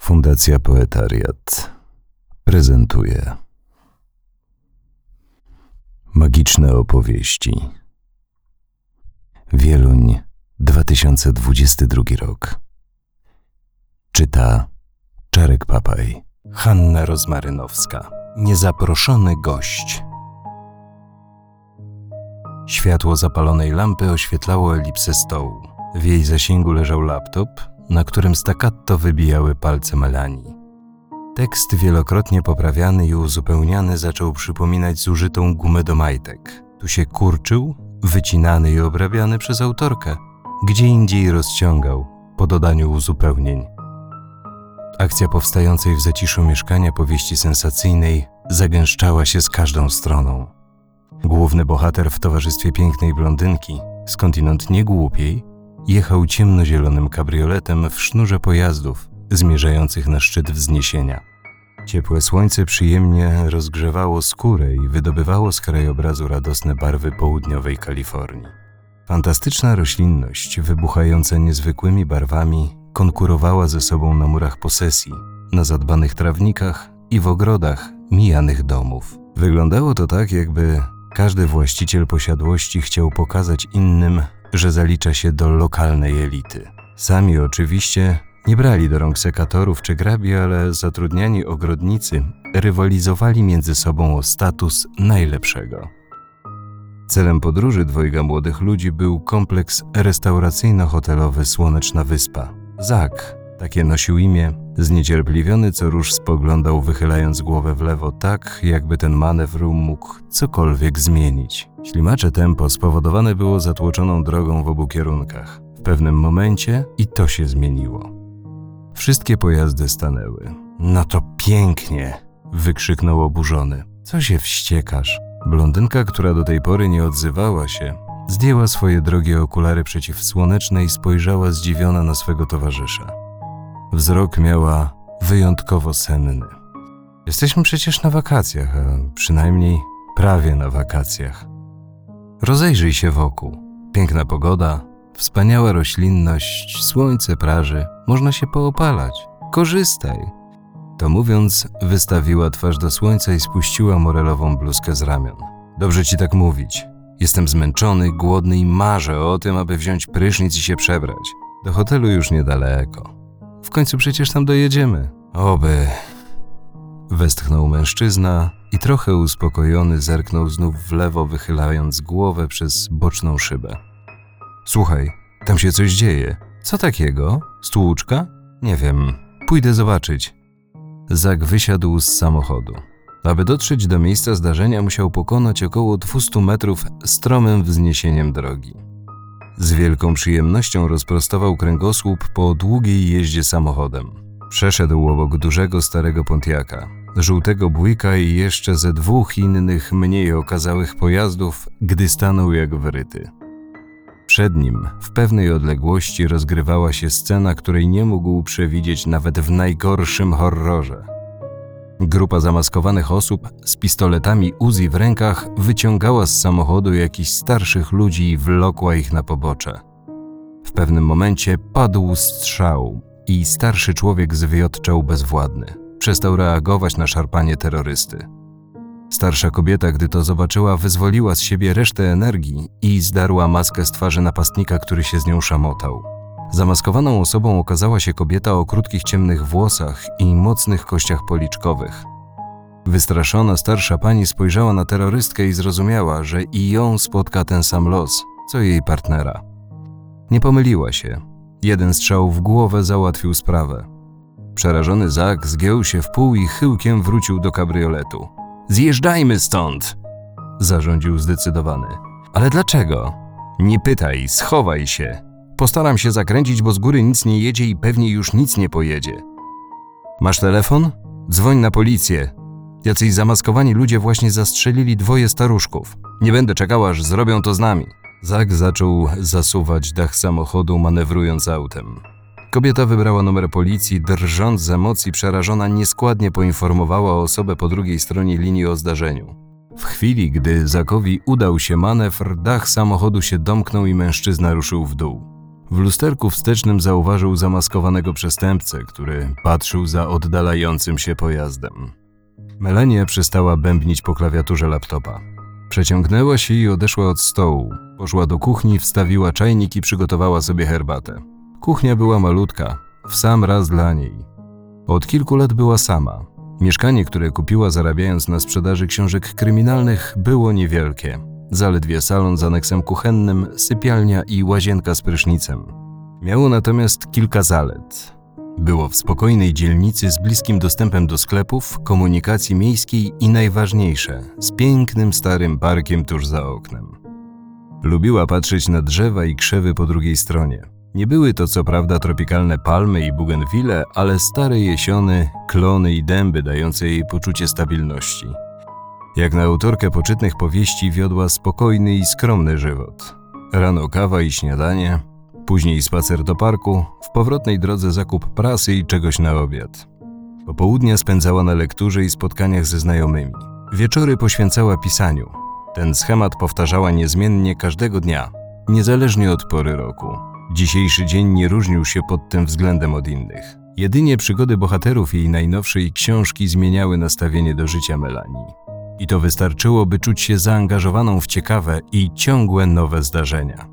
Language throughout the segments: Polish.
Fundacja Poetariat prezentuje magiczne opowieści. Wieluń, 2022 rok. Czyta Czarek Papaj. Hanna Rozmarynowska. Niezaproszony gość. Światło zapalonej lampy oświetlało elipsę stołu. W jej zasięgu leżał laptop, na którym staccato wybijały palce Melanii. Tekst wielokrotnie poprawiany i uzupełniany zaczął przypominać zużytą gumę do majtek. Tu się kurczył, wycinany i obrabiany przez autorkę. Gdzie indziej rozciągał, po dodaniu uzupełnień. Akcja powstającej w zaciszu mieszkania powieści sensacyjnej zagęszczała się z każdą stroną. Główny bohater w towarzystwie pięknej blondynki, skądinąd nie głupiej, jechał ciemnozielonym kabrioletem w sznurze pojazdów zmierzających na szczyt wzniesienia. Ciepłe słońce przyjemnie rozgrzewało skórę i wydobywało z krajobrazu radosne barwy południowej Kalifornii. Fantastyczna roślinność, wybuchająca niezwykłymi barwami, konkurowała ze sobą na murach posesji, na zadbanych trawnikach i w ogrodach mijanych domów. Wyglądało to tak, jakby każdy właściciel posiadłości chciał pokazać innym, że zalicza się do lokalnej elity. Sami oczywiście nie brali do rąk sekatorów czy grabi, ale zatrudniani ogrodnicy rywalizowali między sobą o status najlepszego. Celem podróży dwojga młodych ludzi był kompleks restauracyjno-hotelowy Słoneczna Wyspa. Zak, takie nosił imię, zniecierpliwiony co rusz spoglądał, wychylając głowę w lewo tak, jakby ten manewr mógł cokolwiek zmienić. Ślimacze tempo spowodowane było zatłoczoną drogą w obu kierunkach. W pewnym momencie i to się zmieniło. Wszystkie pojazdy stanęły. No to pięknie! Wykrzyknął oburzony. Co się wściekasz? Blondynka, która do tej pory nie odzywała się, zdjęła swoje drogie okulary przeciwsłoneczne i spojrzała zdziwiona na swego towarzysza. Wzrok miała wyjątkowo senny. Jesteśmy przecież na wakacjach, a przynajmniej prawie na wakacjach. Rozejrzyj się wokół. Piękna pogoda, wspaniała roślinność, słońce praży, można się poopalać. Korzystaj! To mówiąc, wystawiła twarz do słońca i spuściła morelową bluzkę z ramion. Dobrze ci tak mówić. Jestem zmęczony, głodny i marzę o tym, aby wziąć prysznic i się przebrać. Do hotelu już niedaleko. W końcu przecież tam dojedziemy. Oby. Westchnął mężczyzna i trochę uspokojony zerknął znów w lewo, wychylając głowę przez boczną szybę. Słuchaj, tam się coś dzieje. Co takiego? Stłuczka? Nie wiem. Pójdę zobaczyć. Zak wysiadł z samochodu. Aby dotrzeć do miejsca zdarzenia, musiał pokonać około 200 metrów stromym wzniesieniem drogi. Z wielką przyjemnością rozprostował kręgosłup po długiej jeździe samochodem. Przeszedł obok dużego starego Pontiaca, żółtego Buicka i jeszcze ze dwóch innych mniej okazałych pojazdów, gdy stanął jak wryty. Przed nim w pewnej odległości rozgrywała się scena, której nie mógł przewidzieć nawet w najgorszym horrorze. Grupa zamaskowanych osób z pistoletami Uzi w rękach wyciągała z samochodu jakichś starszych ludzi i wlokła ich na pobocze. W pewnym momencie padł strzał i starszy człowiek zwiotczał bezwładny. Przestał reagować na szarpanie terrorysty. Starsza kobieta, gdy to zobaczyła, wyzwoliła z siebie resztę energii i zdarła maskę z twarzy napastnika, który się z nią szamotał. Zamaskowaną osobą okazała się kobieta o krótkich ciemnych włosach i mocnych kościach policzkowych. Wystraszona starsza pani spojrzała na terrorystkę i zrozumiała, że i ją spotka ten sam los, co jej partnera. Nie pomyliła się. Jeden strzał w głowę załatwił sprawę. Przerażony Zak zgiął się w pół i chyłkiem wrócił do kabrioletu. Zjeżdżajmy stąd! Zarządził zdecydowany. Ale dlaczego? Nie pytaj, schowaj się. Postaram się zakręcić, bo z góry nic nie jedzie i pewnie już nic nie pojedzie. Masz telefon? Dzwoń na policję. Jacyś zamaskowani ludzie właśnie zastrzelili 2 staruszków. Nie będę czekał, aż zrobią to z nami. Zak zaczął zasuwać dach samochodu, manewrując autem. Kobieta wybrała numer policji, drżąc z emocji, przerażona nieskładnie poinformowała osobę po drugiej stronie linii o zdarzeniu. W chwili, gdy Zakowi udał się manewr, dach samochodu się domknął i mężczyzna ruszył w dół. W lusterku wstecznym zauważył zamaskowanego przestępcę, który patrzył za oddalającym się pojazdem. Melania przestała bębnić po klawiaturze laptopa. Przeciągnęła się i odeszła od stołu. Poszła do kuchni, wstawiła czajnik i przygotowała sobie herbatę. Kuchnia była malutka, w sam raz dla niej. Od kilku lat była sama. Mieszkanie, które kupiła zarabiając na sprzedaży książek kryminalnych, było niewielkie. Zaledwie salon z aneksem kuchennym, sypialnia i łazienka z prysznicem. Miało natomiast kilka zalet. Było w spokojnej dzielnicy z bliskim dostępem do sklepów, komunikacji miejskiej i najważniejsze, z pięknym starym parkiem tuż za oknem. Lubiła patrzeć na drzewa i krzewy po drugiej stronie. Nie były to co prawda tropikalne palmy i bugenwile, ale stare jesiony, klony i dęby dające jej poczucie stabilności. Jak na autorkę poczytnych powieści wiodła spokojny i skromny żywot. Rano kawa i śniadanie, później spacer do parku, w powrotnej drodze zakup prasy i czegoś na obiad. Popołudnia spędzała na lekturze i spotkaniach ze znajomymi. Wieczory poświęcała pisaniu. Ten schemat powtarzała niezmiennie każdego dnia, niezależnie od pory roku. Dzisiejszy dzień nie różnił się pod tym względem od innych. Jedynie przygody bohaterów jej najnowszej książki zmieniały nastawienie do życia Melanii. I to wystarczyło, by czuć się zaangażowaną w ciekawe i ciągłe nowe zdarzenia.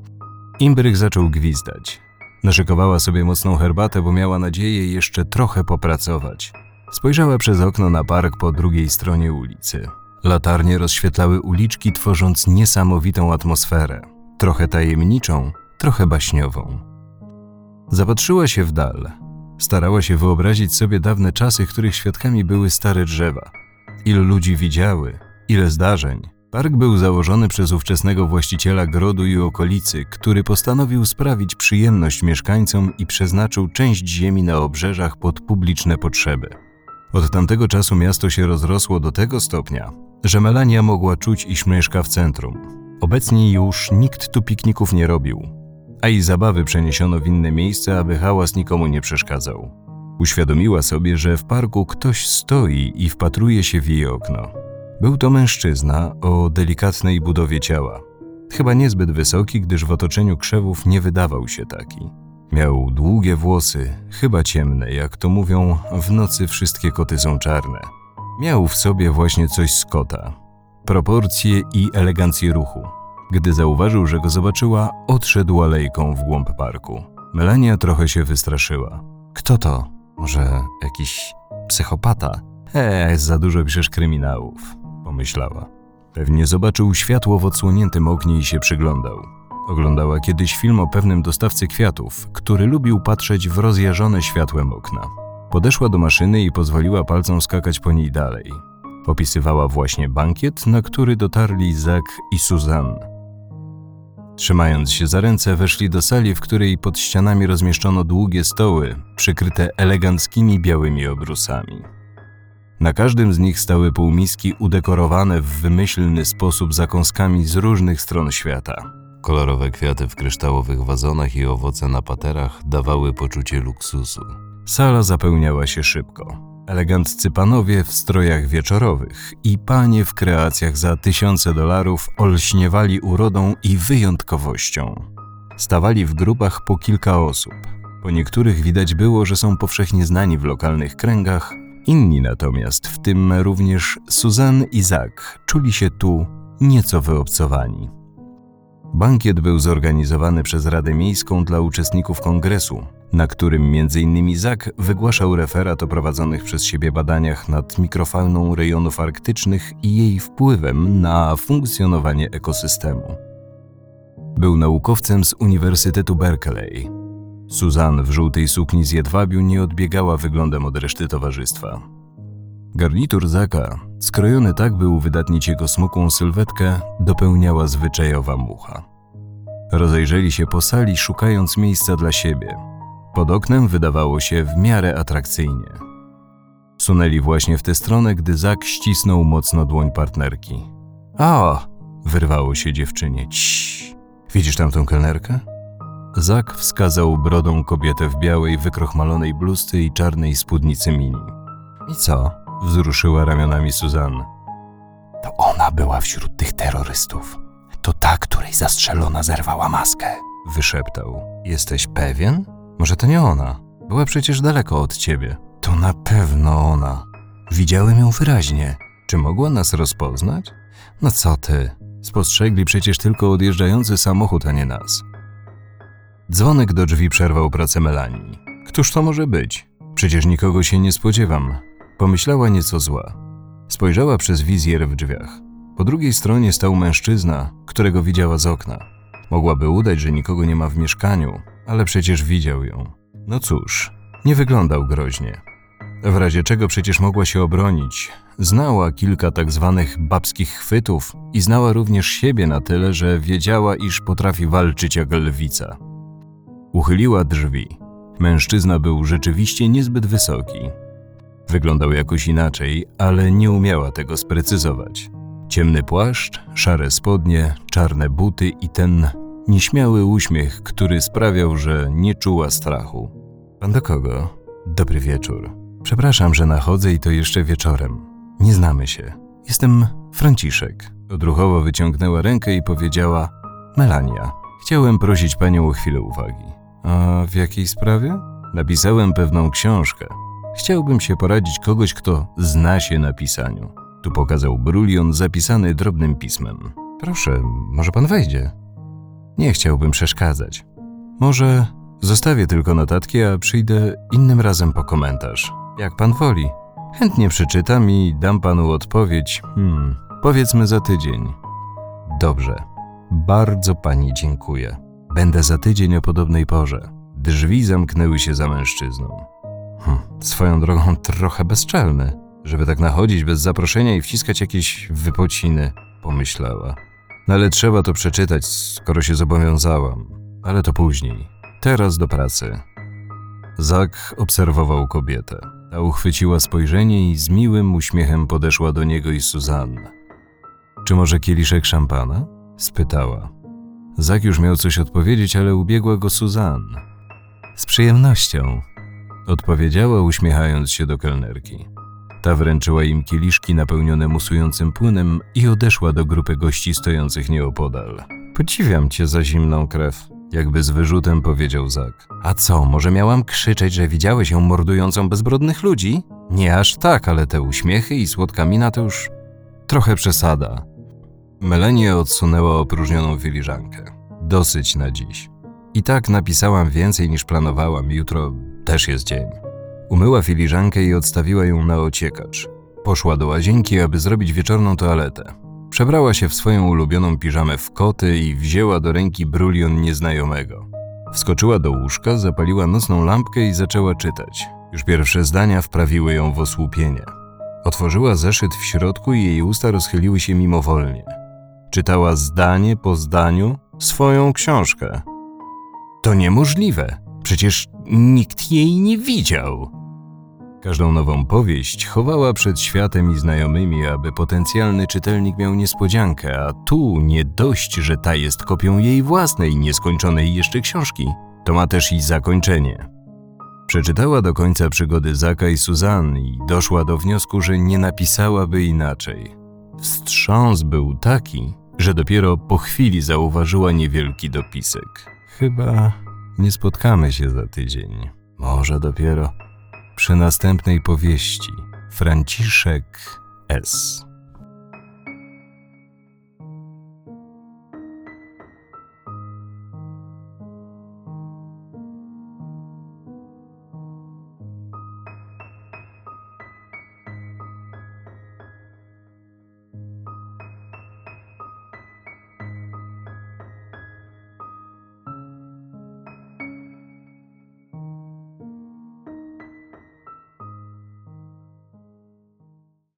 Imbryk zaczął gwizdać. Naszykowała sobie mocną herbatę, bo miała nadzieję jeszcze trochę popracować. Spojrzała przez okno na park po drugiej stronie ulicy. Latarnie rozświetlały uliczki, tworząc niesamowitą atmosferę. Trochę tajemniczą, trochę baśniową. Zapatrzyła się w dal. Starała się wyobrazić sobie dawne czasy, których świadkami były stare drzewa. Ile ludzi widziały, ile zdarzeń. Park był założony przez ówczesnego właściciela grodu i okolicy, który postanowił sprawić przyjemność mieszkańcom i przeznaczył część ziemi na obrzeżach pod publiczne potrzeby. Od tamtego czasu miasto się rozrosło do tego stopnia, że Melania mogła czuć, iż mieszka w centrum. Obecnie już nikt tu pikników nie robił, a i zabawy przeniesiono w inne miejsce, aby hałas nikomu nie przeszkadzał. Uświadomiła sobie, że w parku ktoś stoi i wpatruje się w jej okno. Był to mężczyzna o delikatnej budowie ciała. Chyba niezbyt wysoki, gdyż w otoczeniu krzewów nie wydawał się taki. Miał długie włosy, chyba ciemne, jak to mówią, w nocy wszystkie koty są czarne. Miał w sobie właśnie coś z kota. Proporcje i elegancję ruchu. Gdy zauważył, że go zobaczyła, odszedł alejką w głąb parku. Melania trochę się wystraszyła. Kto to? Może jakiś psychopata? Za dużo piszesz kryminałów, pomyślała. Pewnie zobaczył światło w odsłoniętym oknie i się przyglądał. Oglądała kiedyś film o pewnym dostawcy kwiatów, który lubił patrzeć w rozjażone światłem okna. Podeszła do maszyny i pozwoliła palcom skakać po niej dalej. Opisywała właśnie bankiet, na który dotarli Zak i Susan. Trzymając się za ręce, weszli do sali, w której pod ścianami rozmieszczono długie stoły, przykryte eleganckimi białymi obrusami. Na każdym z nich stały półmiski udekorowane w wymyślny sposób zakąskami z różnych stron świata. Kolorowe kwiaty w kryształowych wazonach i owoce na paterach dawały poczucie luksusu. Sala zapełniała się szybko. Eleganccy panowie w strojach wieczorowych i panie w kreacjach za $1000 olśniewali urodą i wyjątkowością. Stawali w grupach po kilka osób. Po niektórych widać było, że są powszechnie znani w lokalnych kręgach, inni natomiast, w tym również Susan i Zak, czuli się tu nieco wyobcowani. Bankiet był zorganizowany przez Radę Miejską dla uczestników kongresu, na którym m.in. Zak wygłaszał referat o prowadzonych przez siebie badaniach nad mikrofauną rejonów arktycznych i jej wpływem na funkcjonowanie ekosystemu. Był naukowcem z Uniwersytetu Berkeley. Susan w żółtej sukni z jedwabiu nie odbiegała wyglądem od reszty towarzystwa. Garnitur Zaka, skrojony tak, by uwydatnić jego smukłą sylwetkę, dopełniała zwyczajowa mucha. Rozejrzeli się po sali, szukając miejsca dla siebie. Pod oknem wydawało się w miarę atrakcyjnie. Sunęli właśnie w tę stronę, gdy Zak ścisnął mocno dłoń partnerki. „O!” wyrwało się dziewczynie. „Ciii! Widzisz tamtą kelnerkę?” Zak wskazał brodą kobietę w białej, wykrochmalonej bluzce i czarnej spódnicy mini. „I co?” wzruszyła ramionami Susan. „To ona była wśród tych terrorystów. To ta, której zastrzelona zerwała maskę. wyszeptał. Jesteś pewien? Może to nie ona? Była przecież daleko od ciebie. To na pewno ona. Widziałem ją wyraźnie. Czy mogła nas rozpoznać? No co ty? Spostrzegli przecież tylko odjeżdżający samochód, a nie nas. Dzwonek do drzwi przerwał pracę Melanii. Któż to może być? Przecież nikogo się nie spodziewam. Pomyślała nieco zła. Spojrzała przez wizjer w drzwiach. Po drugiej stronie stał mężczyzna, którego widziała z okna. Mogłaby udać, że nikogo nie ma w mieszkaniu, ale przecież widział ją. No cóż, nie wyglądał groźnie. W razie czego przecież mogła się obronić. Znała kilka tak zwanych babskich chwytów i znała również siebie na tyle, że wiedziała, iż potrafi walczyć jak lwica. Uchyliła drzwi. Mężczyzna był rzeczywiście niezbyt wysoki. Wyglądał jakoś inaczej, ale nie umiała tego sprecyzować. Ciemny płaszcz, szare spodnie, czarne buty i ten nieśmiały uśmiech, który sprawiał, że nie czuła strachu. Pan do kogo? Dobry wieczór. Przepraszam, że nachodzę i to jeszcze wieczorem. Nie znamy się. Jestem Franciszek. Odruchowo wyciągnęła rękę i powiedziała: Melania, chciałem prosić panią o chwilę uwagi. A w jakiej sprawie? Napisałem pewną książkę. Chciałbym się poradzić kogoś, kto zna się na pisaniu. Tu pokazał brulion zapisany drobnym pismem. Proszę, może pan wejdzie? Nie chciałbym przeszkadzać. Może zostawię tylko notatki, a przyjdę innym razem po komentarz. Jak pan woli. Chętnie przeczytam i dam panu odpowiedź. Powiedzmy za tydzień. Dobrze. Bardzo pani dziękuję. Będę za tydzień o podobnej porze. Drzwi zamknęły się za mężczyzną. Swoją drogą trochę bezczelny, żeby tak nachodzić bez zaproszenia i wciskać jakieś wypociny, pomyślała. No ale trzeba to przeczytać, skoro się zobowiązałam. Ale to później. Teraz do pracy. Zak obserwował kobietę. Ta uchwyciła spojrzenie i z miłym uśmiechem podeszła do niego i Suzanne. Czy może kieliszek szampana? Spytała. Zak już miał coś odpowiedzieć, ale ubiegła go Suzanne. Z przyjemnością, odpowiedziała, uśmiechając się do kelnerki. Ta wręczyła im kieliszki napełnione musującym płynem i odeszła do grupy gości stojących nieopodal. Podziwiam cię za zimną krew, jakby z wyrzutem powiedział Zak. A co, może miałam krzyczeć, że widziałeś ją mordującą bezbrodnych ludzi? Nie aż tak, ale te uśmiechy i słodka mina to już trochę przesada. Melanie odsunęła opróżnioną filiżankę. Dosyć na dziś. I tak napisałam więcej niż planowałam, jutro też jest dzień. Umyła filiżankę i odstawiła ją na ociekacz. Poszła do łazienki, aby zrobić wieczorną toaletę. Przebrała się w swoją ulubioną piżamę w koty i wzięła do ręki brulion nieznajomego. Wskoczyła do łóżka, zapaliła nocną lampkę i zaczęła czytać. Już pierwsze zdania wprawiły ją w osłupienie. Otworzyła zeszyt w środku i jej usta rozchyliły się mimowolnie. Czytała zdanie po zdaniu swoją książkę. To niemożliwe. Przecież nikt jej nie widział. Każdą nową powieść chowała przed światem i znajomymi, aby potencjalny czytelnik miał niespodziankę, a tu nie dość, że ta jest kopią jej własnej, nieskończonej jeszcze książki, to ma też i zakończenie. Przeczytała do końca przygody Zaka i Suzanne i doszła do wniosku, że nie napisałaby inaczej. Wstrząs był taki, że dopiero po chwili zauważyła niewielki dopisek. Chyba nie spotkamy się za tydzień. Może dopiero przy następnej powieści. Franciszek S.